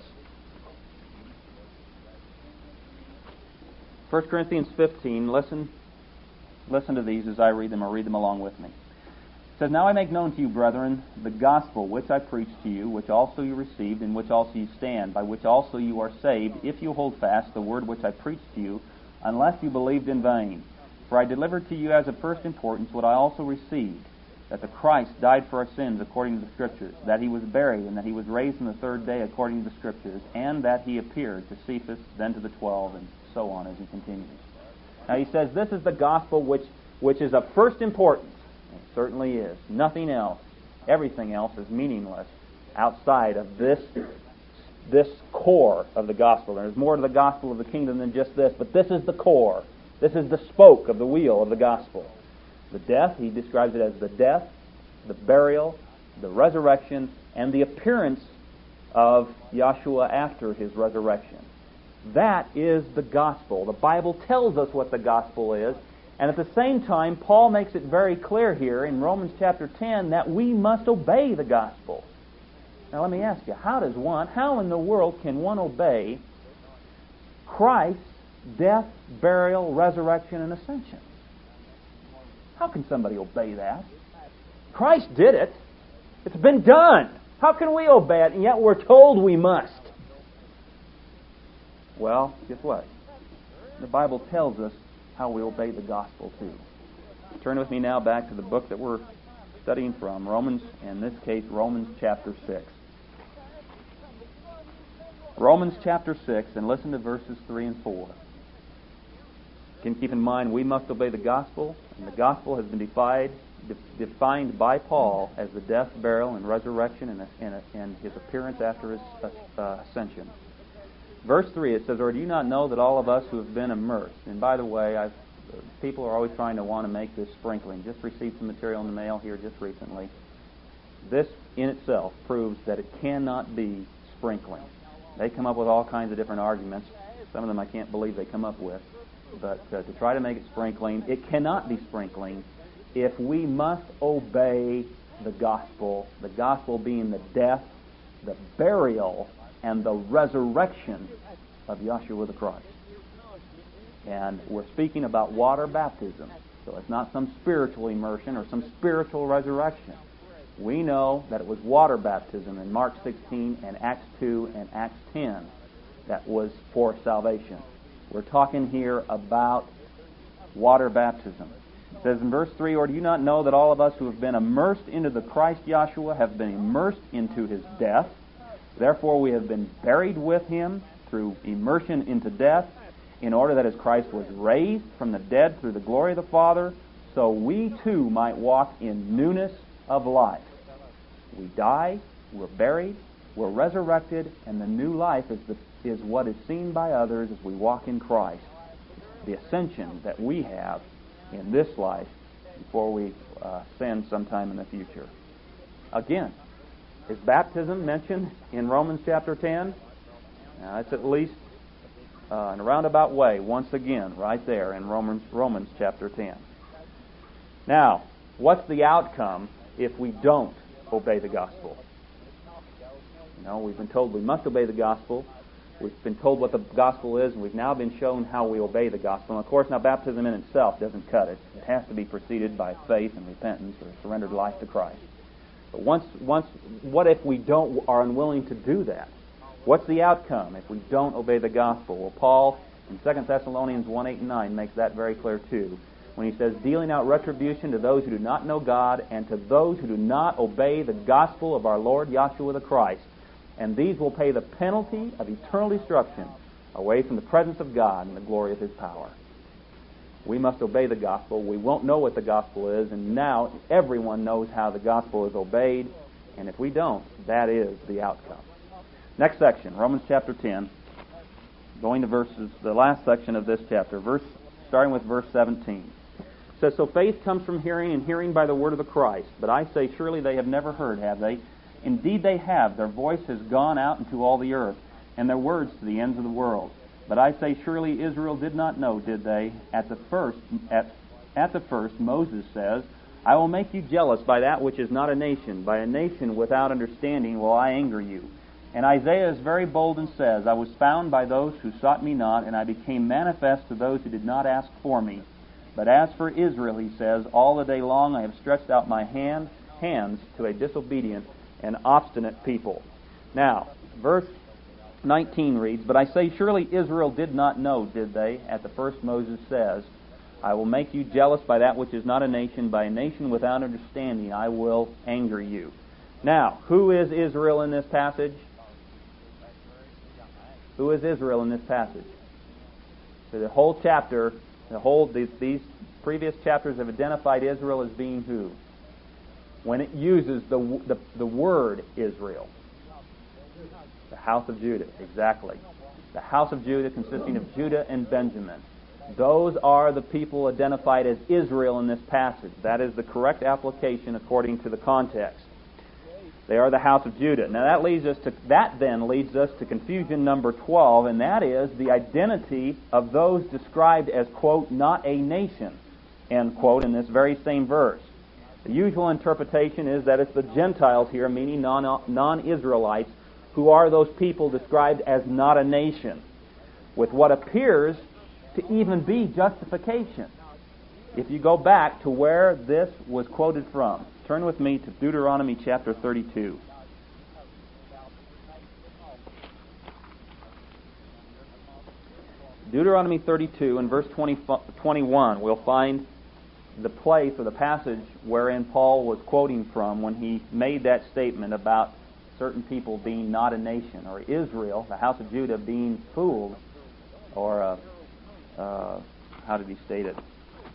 S1: First Corinthians fifteen, listen, listen to these as I read them, or read them along with me. It says, "Now I make known to you, brethren, the gospel which I preached to you, which also you received, in which also you stand, by which also you are saved, if you hold fast the word which I preached to you, unless you believed in vain. For I delivered to you as of first importance what I also received, that the Christ died for our sins according to the Scriptures, that he was buried, and that he was raised on the third day according to the Scriptures, and that he appeared to Cephas, then to the twelve," and so on as he continues. Now he says this is the gospel which, which is of first importance. It certainly is. Nothing else, everything else is meaningless outside of this, this core of the gospel. There's more to the gospel of the kingdom than just this, but this is the core. This is the spoke of the wheel of the gospel. The death, he describes it as the death, the burial, the resurrection, and the appearance of Yahshua after his resurrection. That is the gospel. The Bible tells us what the gospel is, and at the same time, Paul makes it very clear here in Romans chapter ten that we must obey the gospel. Now let me ask you, how does one, how in the world can one obey Christ's death, burial, resurrection, and ascension? How can somebody obey that? Christ did it. It's been done. How can we obey it, and yet we're told we must? Well, guess what? The Bible tells us how we obey the gospel too. Turn with me now back to the book that we're studying from, Romans, in this case, Romans chapter six. Romans chapter six, and listen to verses three and four. You can keep in mind we must obey the gospel, and the gospel has been defined, de- defined by Paul as the death, burial, and resurrection, and, and, and his appearance after his uh, ascension. Verse three, it says, "Or do you not know that all of us who have been immersed," and by the way, I've, people are always trying to want to make this sprinkling. Just received some material in the mail here just recently. This in itself proves that it cannot be sprinkling. They come up with all kinds of different arguments. Some of them I can't believe they come up with. But uh, to try to make it sprinkling, it cannot be sprinkling if we must obey the gospel, the gospel being the death, the burial, and the resurrection of Yahshua the Christ. And we're speaking about water baptism, so it's not some spiritual immersion or some spiritual resurrection. We know that it was water baptism in Mark sixteen and Acts two and Acts ten that was for salvation. We're talking here about water baptism. It says in verse three, "Or do you not know that all of us who have been immersed into the Christ Yahshua have been immersed into his death? Therefore we have been buried with him through through immersion into death, in order that as Christ was raised from the dead through the glory of the Father, so we too might walk in newness of life. We die, we're buried, we're resurrected, and the new life is, the, is what is seen by others as we walk in Christ. The ascension that we have in this life before we uh, ascend sometime in the future. Again, is baptism mentioned in Romans chapter ten? Now, it's at least uh, in a roundabout way, once again, right there in Romans, Romans chapter ten. Now, what's the outcome if we don't obey the gospel? You know, we've been told we must obey the gospel. We've been told what the gospel is, and we've now been shown how we obey the gospel. And of course, now baptism in itself doesn't cut it. It has to be preceded by faith and repentance or surrendered life to Christ. But once, once, what if we don't are unwilling to do that? What's the outcome if we don't obey the gospel? Well, Paul in Second Thessalonians one, eight, and nine makes that very clear too, when he says, dealing out retribution to those who do not know God and to those who do not obey the gospel of our Lord Yahshua the Christ. And these will pay the penalty of eternal destruction away from the presence of God and the glory of His power. We must obey the gospel. We won't know what the gospel is, and now everyone knows how the gospel is obeyed, and if we don't, that is the outcome. Next section, Romans chapter ten, going to verses, the last section of this chapter, verse starting with verse seventeen. It says, so faith comes from hearing, and hearing by the word of the Christ. But I say, surely they have never heard, have they? Indeed they have. Their voice has gone out into all the earth, and their words to the ends of the world. But I say, surely Israel did not know, did they? At the first, at, at the first, Moses says, I will make you jealous by that which is not a nation. By a nation without understanding will I anger you. And Isaiah is very bold and says, I was found by those who sought me not, and I became manifest to those who did not ask for me. But as for Israel, he says, all the day long I have stretched out my hand, hands to a disobedient and obstinate people. Now, verse nineteen reads, but I say, surely Israel did not know, did they? At the first Moses says, I will make you jealous by that which is not a nation. By a nation without understanding I will anger you. Now, who is Israel in this passage? Who is Israel in this passage? So the whole chapter, the whole these, these previous chapters have identified Israel as being who? When it uses the, the, the word Israel. The house of Judah, exactly. The house of Judah consisting of Judah and Benjamin. Those are the people identified as Israel in this passage. That is the correct application according to the context. They are the house of Judah. Now that leads us to that then leads us to confusion number twelve, and that is the identity of those described as, quote, not a nation, end quote, in this very same verse. The usual interpretation is that it's the Gentiles here, meaning non, non-Israelites, who are those people described as not a nation, with what appears to even be justification. If you go back to where this was quoted from, turn with me to Deuteronomy chapter thirty-two. Deuteronomy thirty-two and verse twenty, twenty-one, we'll find the place or the passage wherein Paul was quoting from when he made that statement about certain people being not a nation, or Israel, the house of Judah, being fooled, or uh, uh, how did he state it?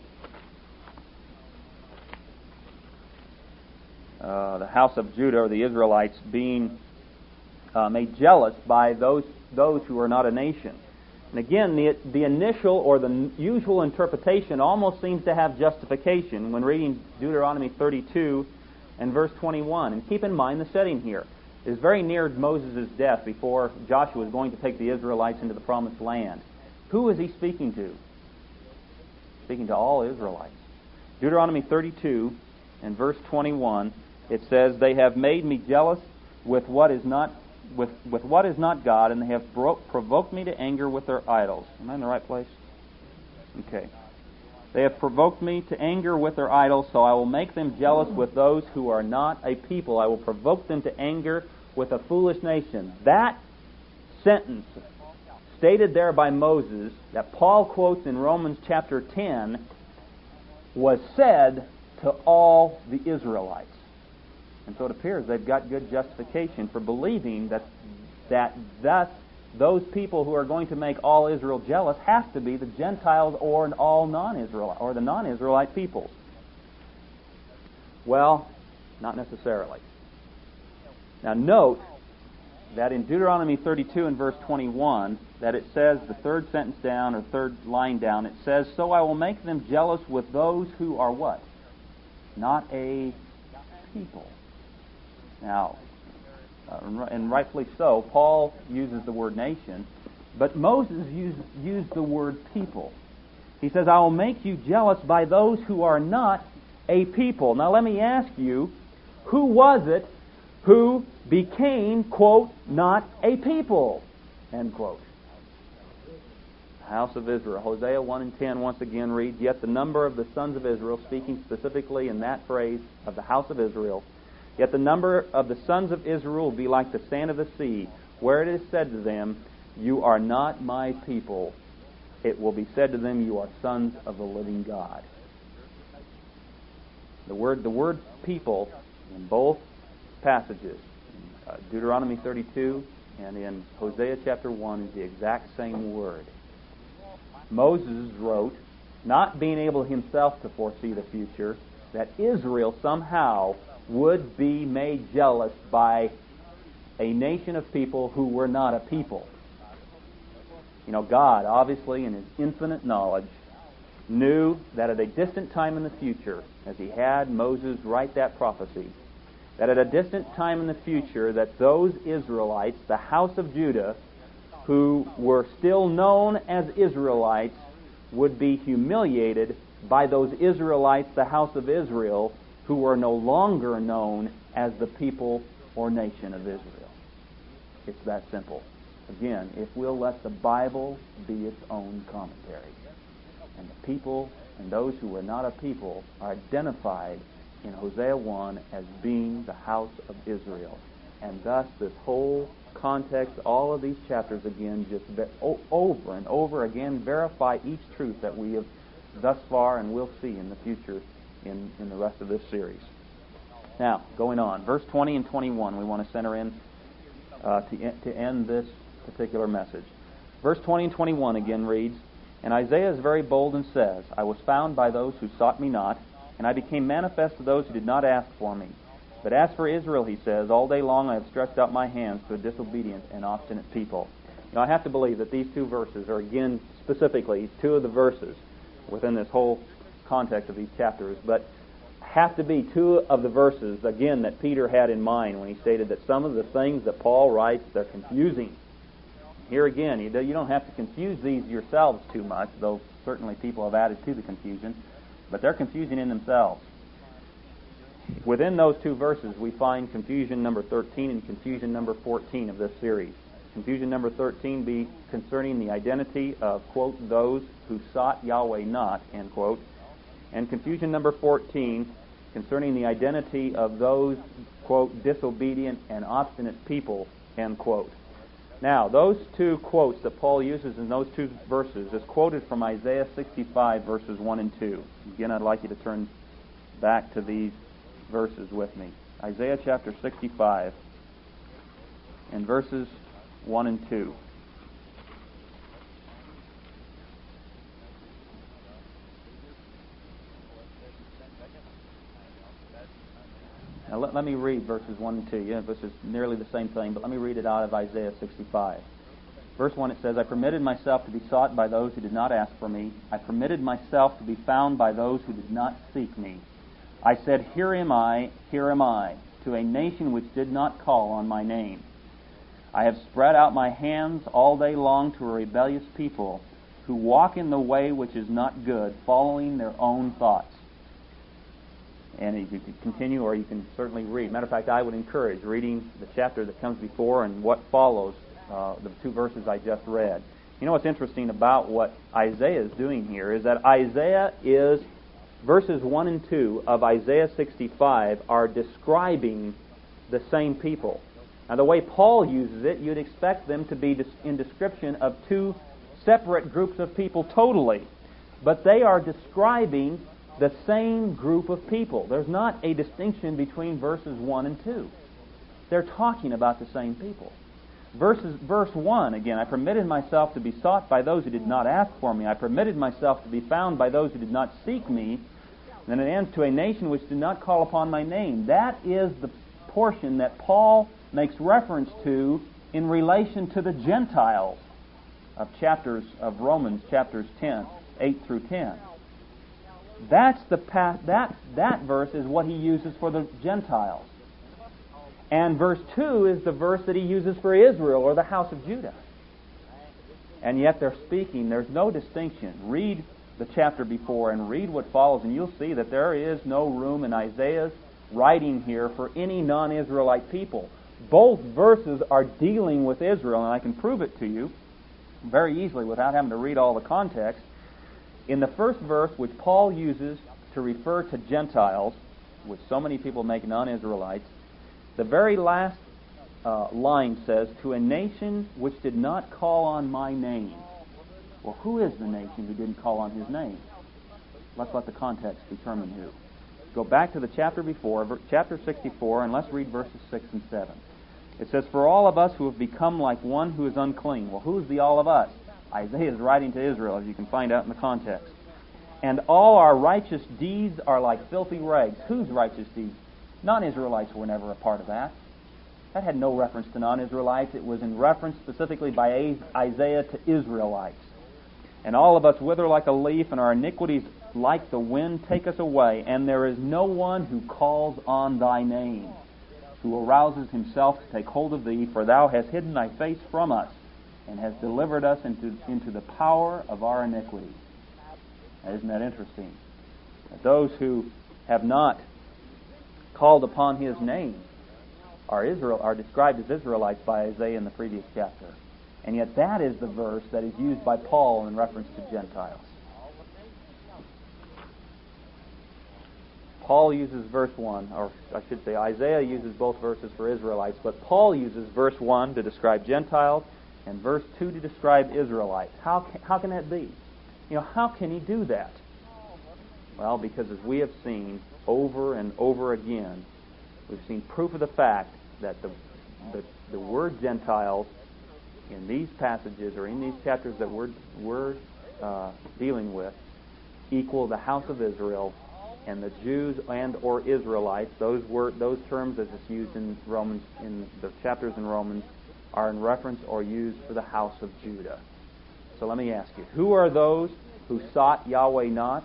S1: Uh, the house of Judah, or the Israelites, being uh, made jealous by those those who are not a nation. And again, the, the initial or the usual interpretation almost seems to have justification when reading Deuteronomy thirty-two and verse twenty-one. And keep in mind the setting here. It is very near Moses' death before Joshua is going to take the Israelites into the promised land. Who is he speaking to? Speaking to all Israelites. Deuteronomy thirty-two and verse twenty-one, it says, they have made me jealous with what is not with, with what is not God, and they have bro- provoked me to anger with their idols. Am I in the right place? Okay. They have provoked me to anger with their idols, so I will make them jealous with those who are not a people. I will provoke them to anger with a foolish nation. That sentence stated there by Moses that Paul quotes in Romans chapter ten was said to all the Israelites. And so it appears they've got good justification for believing that that thus those people who are going to make all Israel jealous have to be the Gentiles or all non-Israelite or the non-Israelite peoples. Well, not necessarily. Now note that in Deuteronomy thirty-two and verse twenty-one, that it says, the third sentence down or third line down, it says, "So I will make them jealous with those who are" what? Not a people. Now, uh, and rightfully so, Paul uses the word nation, but Moses used, used the word people. He says, "I will make you jealous by those who are not a people." Now let me ask you, who was it who became, quote, not a people, end quote? House of Israel. Hosea one and ten once again reads, "Yet the number of the sons of Israel," speaking specifically in that phrase of the house of Israel, "Yet the number of the sons of Israel will be like the sand of the sea, where it is said to them, 'You are not my people.' It will be said to them, 'You are sons of the living God.'" The word, the word people in both passages, uh, Deuteronomy thirty-two and in Hosea chapter one, is the exact same word. Moses wrote, not being able himself to foresee the future, that Israel somehow would be made jealous by a nation of people who were not a people. You know, God, obviously, in His infinite knowledge, knew that at a distant time in the future, as He had Moses write that prophecy, that at a distant time in the future, that those Israelites, the house of Judah, who were still known as Israelites, would be humiliated by those Israelites, the house of Israel, who were no longer known as the people or nation of Israel. It's that simple. Again, if we'll let the Bible be its own commentary. And the people and those who were not a people are identified in Hosea one as being the house of Israel. And thus this whole context, all of these chapters again, just ve- o- over and over again verify each truth that we have thus far and will see in the future in, in the rest of this series. Now, going on, verse twenty and twenty-one, we want to center in uh, to, en- to end this particular message. Verse twenty and twenty-one again reads, "And Isaiah is very bold and says, 'I was found by those who sought me not, and I became manifest to those who did not ask for me. But as for Israel,' he says, 'all day long I have stretched out my hands to a disobedient and obstinate people.'" Now I have to believe that these two verses are again specifically two of the verses within this whole context of these chapters, but have to be two of the verses, again, that Peter had in mind when he stated that some of the things that Paul writes, they're confusing. Here again, you don't have to confuse these yourselves too much, though certainly people have added to the confusion, but they're confusing in themselves. Within those two verses, we find confusion number thirteen and confusion number fourteen of this series. Confusion number thirteen be concerning the identity of, quote, those who sought Yahweh not, end quote, and confusion number fourteen concerning the identity of those, quote, disobedient and obstinate people, end quote. Now, those two quotes that Paul uses in those two verses is quoted from Isaiah sixty-five, verses one and two. Again, I'd like you to turn back to these verses with me. Isaiah chapter sixty-five and verses one and two. Now let, let me read verses one and two. Yeah, this is nearly the same thing, but let me read it out of Isaiah sixty-five. Verse one, it says, "I permitted myself to be sought by those who did not ask for me. I permitted myself to be found by those who did not seek me. I said, here am I, here am I, to a nation which did not call on my name. I have spread out my hands all day long to a rebellious people who walk in the way which is not good, following their own thoughts." And you can continue, or you can certainly read. Matter of fact, I would encourage reading the chapter that comes before and what follows uh, the two verses I just read. You know what's interesting about what Isaiah is doing here is that Isaiah is, verses one and two of Isaiah sixty-five are describing the same people. Now, the way Paul uses it, you'd expect them to be in description of two separate groups of people totally. But they are describing the same group of people. There's not a distinction between verses one and two. They're talking about the same people. Verses, verse one, again, I permitted myself to be sought by those who did not ask for me. I permitted myself to be found by those who did not seek me. And then it ends, to a nation which did not call upon my name. That is the portion that Paul makes reference to in relation to the Gentiles of chapters of Romans, chapters ten, eight through ten. That's the path, that, that verse is what he uses for the Gentiles. And verse two is the verse that he uses for Israel, or the house of Judah. And yet they're speaking. There's no distinction. Read the chapter before and read what follows, and you'll see that there is no room in Isaiah's writing here for any non-Israelite people. Both verses are dealing with Israel, and I can prove it to you very easily without having to read all the context. In the first verse, which Paul uses to refer to Gentiles, which so many people make non-Israelites, the very last uh, line says, to a nation which did not call on my name. Well, who is the nation who didn't call on his name? Let's let the context determine who. Go back to the chapter before, chapter sixty-four, and let's read verses six and seven. It says, for all of us who have become like one who is unclean. Well, who's the all of us? Isaiah is writing to Israel, as you can find out in the context. And all our righteous deeds are like filthy rags. Whose righteous deeds? Non-Israelites were never a part of that. That had no reference to non-Israelites. It was in reference specifically by Isaiah to Israelites. And all of us wither like a leaf, and our iniquities like the wind take us away. And there is no one who calls on thy name, who arouses himself to take hold of thee, for thou hast hidden thy face from us, and hast delivered us into, into the power of our iniquity. Now, isn't that interesting? That those who have not called upon his name are Israel are described as Israelites by Isaiah in the previous chapter. And yet that is the verse that is used by Paul in reference to Gentiles. Paul uses verse one, or I should say Isaiah uses both verses for Israelites, but Paul uses verse one to describe Gentiles and verse two to describe Israelites. How can, how can that be? You know, how can he do that? Well, because as we have seen over and over again, we've seen proof of the fact that the, the, the word Gentiles in these passages or in these chapters that we're, we're uh, dealing with equal the house of Israel, and the Jews and or Israelites, those word, those terms as it's used in Romans, in the chapters in Romans, are in reference or used for the house of Judah. So let me ask you, who are those who sought Yahweh not?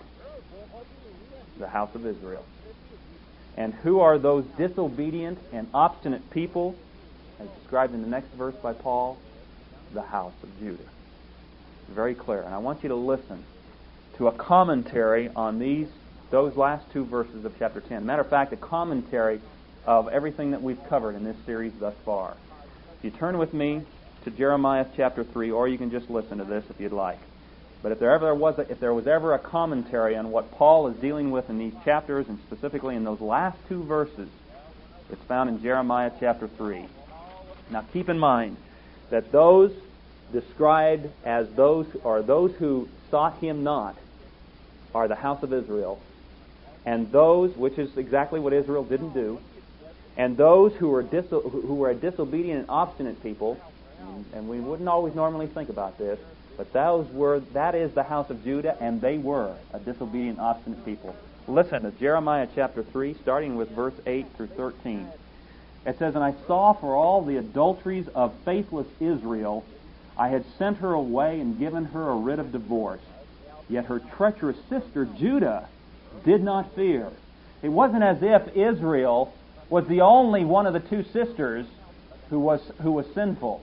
S1: The house of Israel. And who are those disobedient and obstinate people, as described in the next verse by Paul? The house of Judah. Very clear. And I want you to listen to a commentary on these, those last two verses of chapter ten. Matter of fact, a commentary of everything that we've covered in this series thus far. If you turn with me to Jeremiah chapter three, or you can just listen to this if you'd like. But if there ever was, a, if there was ever a commentary on what Paul is dealing with in these chapters, and specifically in those last two verses, it's found in Jeremiah chapter three. Now, keep in mind that those described as those, or those who sought him not, are the house of Israel, and those, which is exactly what Israel didn't do, and those who were dis, who were a disobedient and obstinate people, and we wouldn't always normally think about this. But those were, that is the house of Judah, and they were a disobedient, obstinate people. Listen to Jeremiah chapter three, starting with verse eight through thirteen. It says, and I saw for all the adulteries of faithless Israel, I had sent her away and given her a writ of divorce. Yet her treacherous sister Judah did not fear. It wasn't as if Israel was the only one of the two sisters who was who was sinful.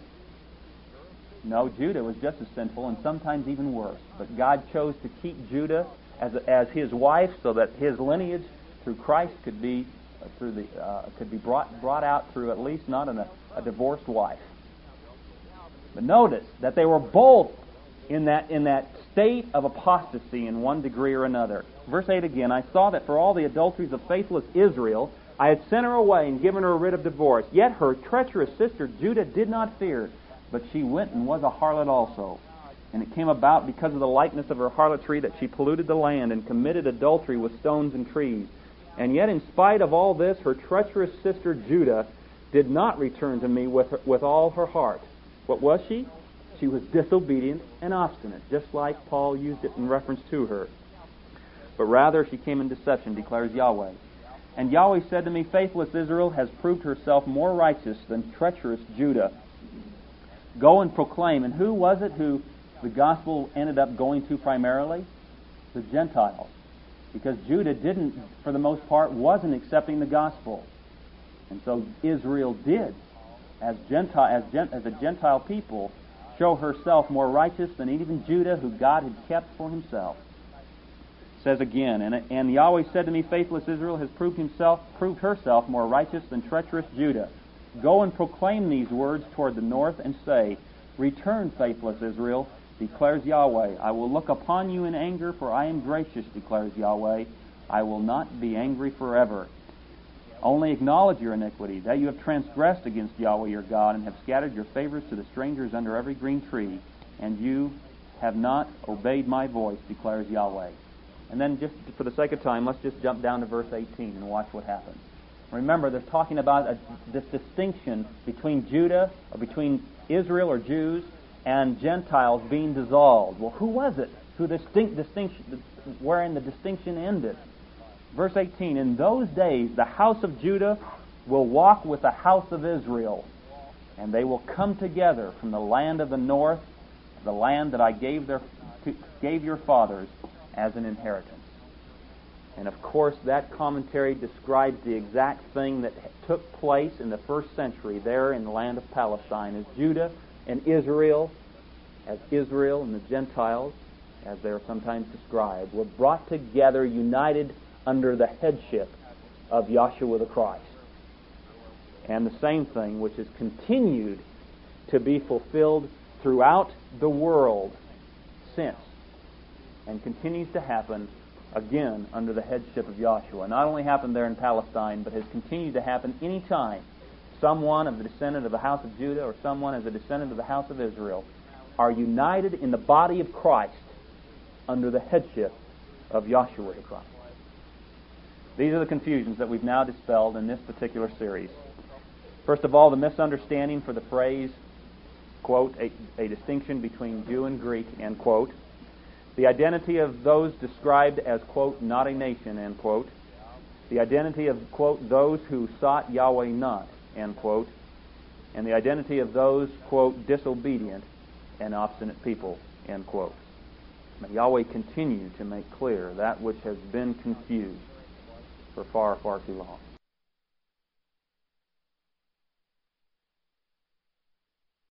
S1: No, Judah was just as sinful, and sometimes even worse. But God chose to keep Judah as as His wife, so that his lineage through Christ could be uh, through the uh, could be brought brought out through at least not an, a, a divorced wife. But notice that they were both in that in that state of apostasy in one degree or another. Verse eight again, I saw that for all the adulteries of faithless Israel, I had sent her away and given her a writ of divorce. Yet her treacherous sister Judah did not fear, but she went and was a harlot also. And it came about because of the likeness of her harlotry that she polluted the land and committed adultery with stones and trees. And yet in spite of all this, her treacherous sister Judah did not return to me with her, with all her heart. What was she? She was disobedient and obstinate, just like Paul used it in reference to her. But rather she came in deception, declares Yahweh. And Yahweh said to me, faithless Israel has proved herself more righteous than treacherous Judah. Go and proclaim. And who was it who the gospel ended up going to primarily? The Gentiles. Because Judah didn't, for the most part, wasn't accepting the gospel. And so Israel did, as Gentile, as, as a Gentile people, show herself more righteous than even Judah, who God had kept for himself. It says again, and, and Yahweh said to me, faithless Israel has proved himself, proved herself more righteous than treacherous Judah. Go and proclaim these words toward the north, and say, return, faithless Israel, declares Yahweh. I will look upon you in anger, for I am gracious, declares Yahweh. I will not be angry forever. Only acknowledge your iniquity, that you have transgressed against Yahweh your God, and have scattered your favors to the strangers under every green tree, and you have not obeyed my voice, declares Yahweh. And then, just for the sake of time, let's just jump down to verse eighteen and watch what happens. Remember, they're talking about a, this distinction between Judah, or between Israel or Jews, and Gentiles being dissolved. Well, who was it? Who distinct distinction, wherein the distinction ended? Verse eighteen, in those days the house of Judah will walk with the house of Israel, and they will come together from the land of the north, the land that I gave their gave your fathers as an inheritance. And of course, that commentary describes the exact thing that took place in the first century there in the land of Palestine, as Judah and Israel, as Israel and the Gentiles, as they are sometimes described, were brought together, united under the headship of Yahshua the Christ. And the same thing which has continued to be fulfilled throughout the world since, and continues to happen again under the headship of Yahshua. Not only happened there in Palestine, but has continued to happen any time someone of the descendant of the house of Judah or someone as a descendant of the house of Israel are united in the body of Christ under the headship of Yahshua the Christ. These are the confusions that we've now dispelled in this particular series. First of all, the misunderstanding for the phrase, quote, a, a distinction between Jew and Greek, end quote. The identity of those described as, quote, not a nation, end quote. The identity of, quote, those who sought Yahweh not, end quote. And the identity of those, quote, disobedient and obstinate people, end quote. May Yahweh continue to make clear that which has been confused for far, far too long.